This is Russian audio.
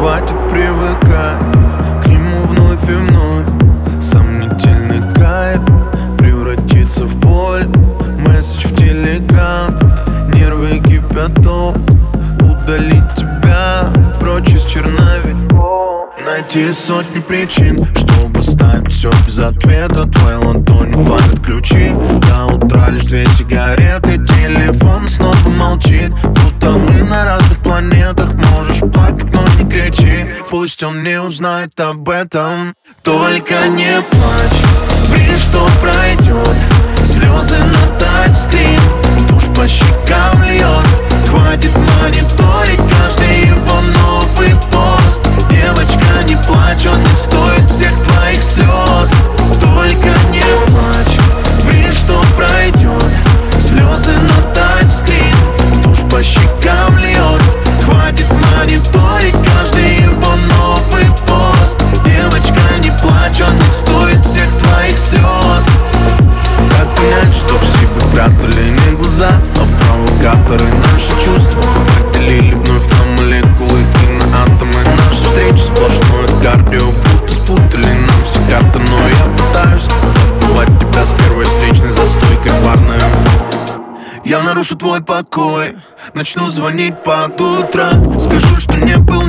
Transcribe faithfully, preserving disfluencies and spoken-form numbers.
хватит привыкать к нему вновь и вновь. Сомнительный кайф превратится в боль. Месседж в телеграм, нервы кипяток. Удалить тебя прочь из черновиков. Найти сотни причин, чтобы ставить все без ответа. Твои ладони палят ключи. До утра лишь две сигареты. Телефон снова молчит, будто мы на разных планетах. Можешь плакать, но не кричи, пусть он не узнает об этом. Только не плачь, верь, что пройдет. Слезы на тачскрин, тушь по щекам льет. Хватит мониторить каждый его новый пост. Девочка, не плачь, он не стоит всех твоих слез. Только не плачь, верь, что пройдет. Слезы на тачскрин, тушь по щекам льет. Хватит мониторить каждый его новый пост. Девочка, не плачь, он не стоит всех твоих слез. Как понять, что все бы прятали не глаза, а провокаторы наши чувства поделили вновь на молекулы и на атомы. Наши встречи сплошное кардио, будто спутали нам все карты. Но я пытаюсь забывать тебя с первой встречной за стойкой барной. Я нарушу твой покой, начну звонить под утро. Скажу, что не был